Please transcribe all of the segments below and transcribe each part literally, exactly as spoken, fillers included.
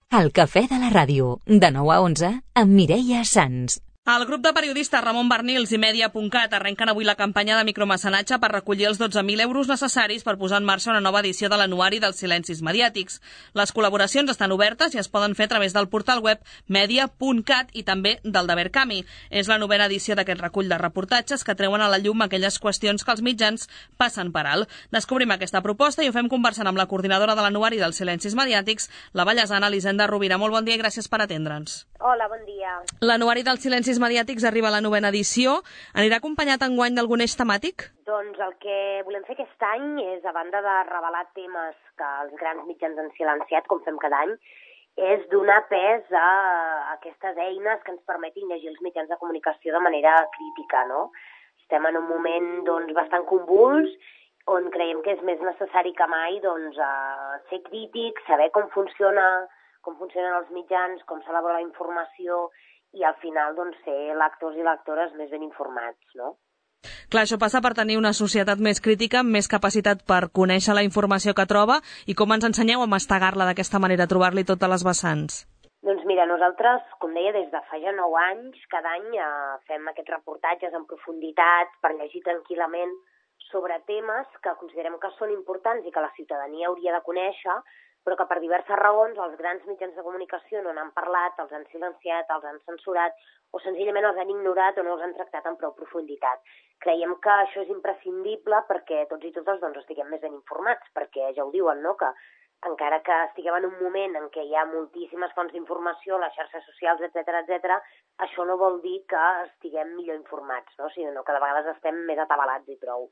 El cafè de la ràdio, de nou a onze, amb Mireia Sans. El grup de periodistes Ramon Barnils i Media punt cat arrenquen avui la campanya de micromecenatge per recollir els dotze mil euros necessaris per posar en marxa una nova edició de l'anuari dels silencis mediàtics. Les col·laboracions estan obertes i es poden fer a través del portal web Media punt cat i també del d'Haver Cami. És la novena edició d'aquest recull de reportatges que treuen a la llum aquelles qüestions que els mitjans passen per alt. Descobrim aquesta proposta i ho fem conversant amb la coordinadora de l'anuari dels silencis mediàtics, la vallesana Elisenda Rovira. Molt bon dia i gràcies per atendre'ns. Hola, bon dia. L'anuari dels silencis mediàtics arriba a la novena edició. Anirà acompanyat enguany d'algun eix temàtic? Doncs el que volem fer aquest any és, a banda de revelar temes que els grans mitjans han silenciat, com fem cada any, és donar pes a aquestes eines que ens permetin llegir els mitjans de comunicació de manera crítica, no? Estem en un moment doncs, bastant convuls, on creiem que és més necessari que mai doncs, ser crític, saber com funciona com funcionen els mitjans, com s'elabora la informació i al final doncs, ser lectors i lectores més ben informats, no? Clar, això passa per tenir una societat més crítica, amb més capacitat per conèixer la informació que troba i com ens ensenyeu a mastegar-la d'aquesta manera, a trobar-li totes les vessants. Doncs mira, nosaltres, com deia, des de fa ja nou anys, cada any eh, fem aquests reportatges en profunditat per llegir tranquil·lament sobre temes que considerem que són importants i que la ciutadania hauria de conèixer, però que per diverses raons els grans mitjans de comunicació no n'han parlat, els han silenciat, els han censurat o senzillament els han ignorat o no els han tractat amb prou profunditat. Creiem que això és imprescindible perquè tots i totes doncs, estiguem més ben informats, perquè ja ho diuen, no?, que encara que estiguem en un moment en què hi ha moltíssimes fonts d'informació, les xarxes socials, etcètera, etcètera, això no vol dir que estiguem millor informats, no?, sinó que de vegades estem més atabalats i prou.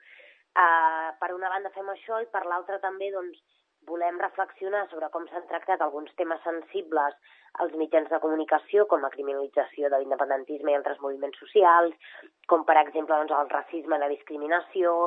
Uh, per una banda fem això i per l'altra també doncs, volem reflexionar sobre com s'han tractat alguns temes sensibles als mitjans de comunicació, com la criminalització de l'independentisme i altres moviments socials, com per exemple doncs, el racisme i la discriminació,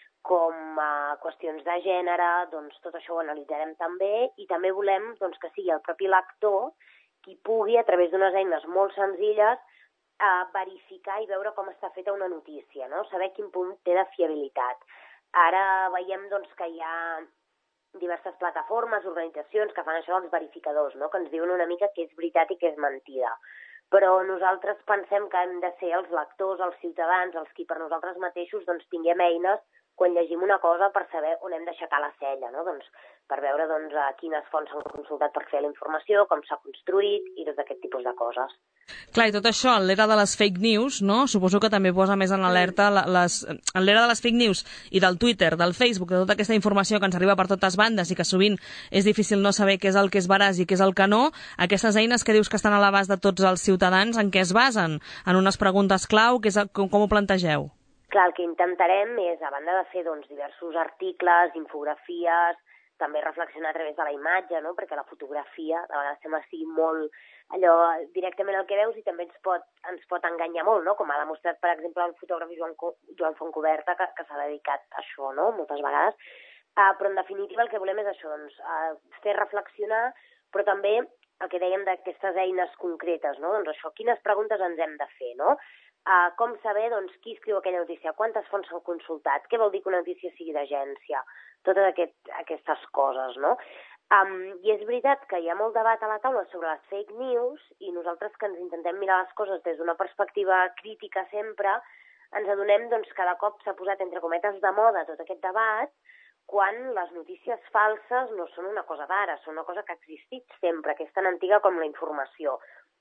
com uh, qüestions de gènere, doncs tot això ho analitzarem també i també volem doncs, que sigui el propi lector qui pugui, a través d'unes eines molt senzilles, uh, verificar i veure com està feta una notícia, no? Saber quin punt té de fiabilitat. Ara veiem doncs, que hi ha diverses plataformes, organitzacions que fan això dels verificadors, no?, que ens diuen una mica què és veritat i què és mentida. Però nosaltres pensem que hem de ser els lectors, els ciutadans, els qui per nosaltres mateixos doncs, tinguem eines quan llegim una cosa per saber on hem d'aixecar la cella, no? Doncs, per veure doncs, a quines fonts s'han consultat per fer la informació, com s'ha construït i tot aquest tipus de coses. Clar, i tot això, en l'era de les fake news, no? Suposo que també posa més en alerta les, en l'era de les fake news i del Twitter, del Facebook, de tota aquesta informació que ens arriba per totes bandes i que sovint és difícil no saber què és el que és veraç i què és el que no, aquestes eines que dius que estan a l'abast de tots els ciutadans, en què es basen? En unes preguntes clau, que és, com, com ho plantegeu? Clar, el que intentarem és, a banda de fer doncs, diversos articles, infografies, també reflexionar a través de la imatge, no? Perquè la fotografia de vegades sembla que sigui molt allò directament el que veus i també ens pot, ens pot enganyar molt, no? Com ha demostrat, per exemple, el fotògraf Joan, Joan Fontcoberta, que, que s'ha dedicat a això, no?, moltes vegades. Uh, però, en definitiva, el que volem és això, doncs, uh, fer reflexionar, però també el que dèiem d'aquestes eines concretes, no? Doncs això, quines preguntes ens hem de fer, no? Uh, com saber doncs, qui escriu aquella notícia, quantes fonts s'han consultat, què vol dir que una notícia sigui d'agència, totes aquest, aquestes coses, no? Um, I és veritat que hi ha molt debat a la taula sobre les fake news i nosaltres que ens intentem mirar les coses des d'una perspectiva crítica sempre, ens adonem doncs, que cada cop s'ha posat entre cometes de moda tot aquest debat quan les notícies falses no són una cosa d'ara, són una cosa que ha existit sempre, que és tan antiga com la informació,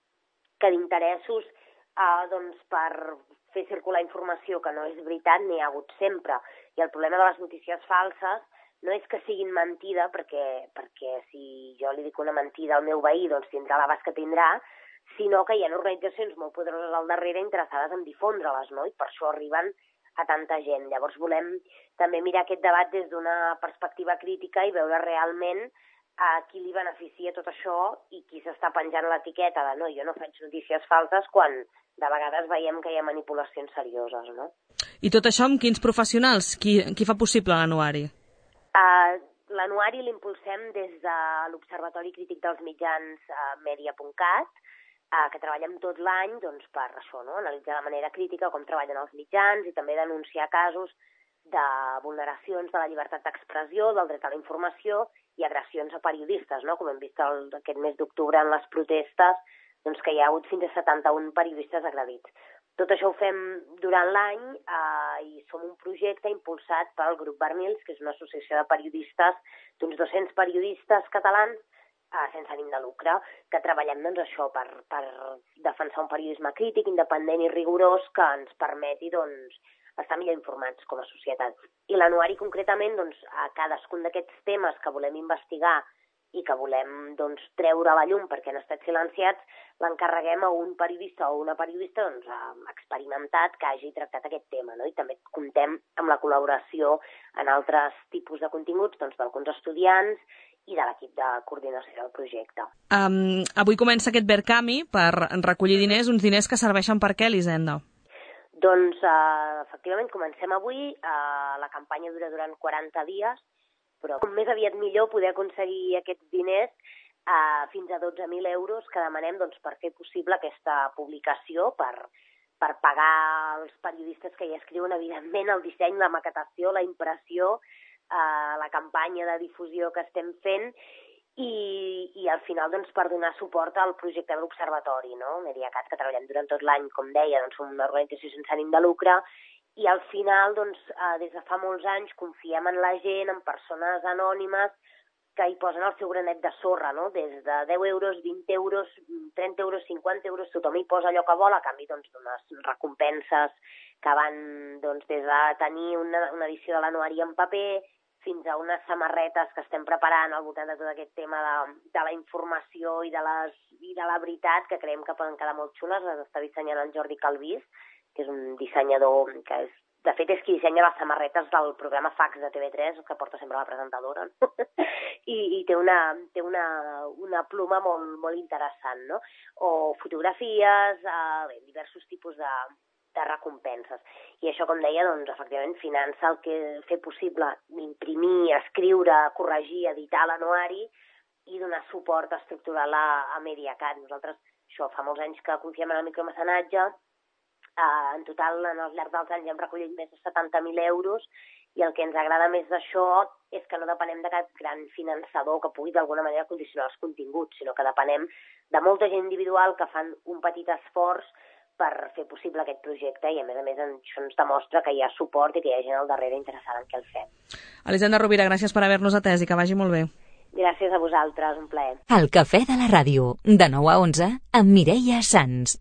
que d'interessos Uh, doncs per fer circular informació que no és veritat n'hi ha hagut sempre. I el problema de les notícies falses no és que siguin mentida, perquè, perquè si jo li dic una mentida al meu veí, doncs tindrà l'abast que tindrà, sinó que hi ha organitzacions molt poderoses al darrere interessades en difondre-les, no? I per això arriben a tanta gent. Llavors volem també mirar aquest debat des d'una perspectiva crítica i veure realment a qui li beneficia tot això i qui s'està penjant l'etiqueta de no, jo no faig notícies falses quan de vegades veiem que hi ha manipulacions serioses, no? I tot això amb quins professionals? Qui, qui fa possible l'anuari? Uh, l'anuari l'impulsem des de l'Observatori Crític dels Mitjans uh, Media punt cat, uh, que treballem tot l'any doncs, per això, no? Analitzar de manera crítica com treballen els mitjans i també denunciar casos de vulneracions de la llibertat d'expressió, del dret a la informació i agressions a periodistes, no? Com hem vist el, aquest mes d'octubre en les protestes, doncs que hi ha hagut fins a setanta-un periodistes agredits. Tot això ho fem durant l'any eh, i som un projecte impulsat pel Grup Barnils, que és una associació de periodistes, d'uns dos-cents periodistes catalans eh, sense ànim de lucre, que treballem doncs, això per, per defensar un periodisme crític, independent i rigorós que ens permeti doncs, estar millor informats com a societat. I l'anuari concretament, doncs, a cadascun d'aquests temes que volem investigar i que volem doncs, treure a la llum perquè han estat silenciats, l'encarreguem a un periodista o una periodista doncs, experimentat que hagi tractat aquest tema. No? I també comptem amb la col·laboració en altres tipus de continguts doncs, d'alguns estudiants i de l'equip de coordinació del projecte. Um, avui comença aquest Verkami per recollir diners, uns diners que serveixen per què, Elisenda? Doncs, eh, efectivament, comencem avui. Eh, la campanya dura durant quaranta dies, però com més aviat millor poder aconseguir aquests diners eh, fins a dotze mil euros que demanem doncs, per fer possible aquesta publicació, per, per pagar els periodistes que hi escriuen, evidentment, el disseny, la maquetació, la impressió, eh, la campanya de difusió que estem fent i, i al final doncs, per donar suport al projecte de l'Observatori, no? Mediacat, que treballem durant tot l'any, com deia, doncs, som una organització sense ànim de lucre. I al final, doncs, eh, des de fa molts anys, confiem en la gent, en persones anònimes que hi posen el seu granet de sorra, no? Des de deu euros, vint euros, trenta euros, cinquanta euros, tothom hi posa allò que vol, a canvi doncs, d'unes recompenses que van doncs, des de tenir una, una edició de l'anuari en paper fins a unes samarretes que estem preparant al voltant de tot aquest tema de, de la informació i de, les, i de la veritat, que creiem que poden quedar molt xules. Les està dissenyant en Jordi Calvís, que és un dissenyador que és, de fet és qui dissenya les samarretes del programa Fax de T V tres, que porta sempre la presentadora, no? I, i té, una, té una, una pluma molt, molt interessant, no? O fotografies, eh, bé, diversos tipus de, de recompenses. I això, com deia, doncs, efectivament, finança el que fer possible imprimir, escriure, corregir, editar l'anuari i donar suport estructural a, a Mediacat. Nosaltres, això, fa molts anys que confiem en el micromecenatge. Uh, en total, en el llarg dels anys hem recollit més de setanta mil euros i el que ens agrada més d'això és que no depenem de cap gran finançador que pugui d'alguna manera condicionar els continguts, sinó que depenem de molta gent individual que fan un petit esforç per fer possible aquest projecte i, a més a més, això ens demostra que hi ha suport i que hi ha gent al darrere interessada en què el fem. Elisenda Rovira, gràcies per haver-nos atès i que vagi molt bé. Gràcies a vosaltres, un plaer. El Cafè de la Ràdio, de nou a onze, amb Mireia Sans.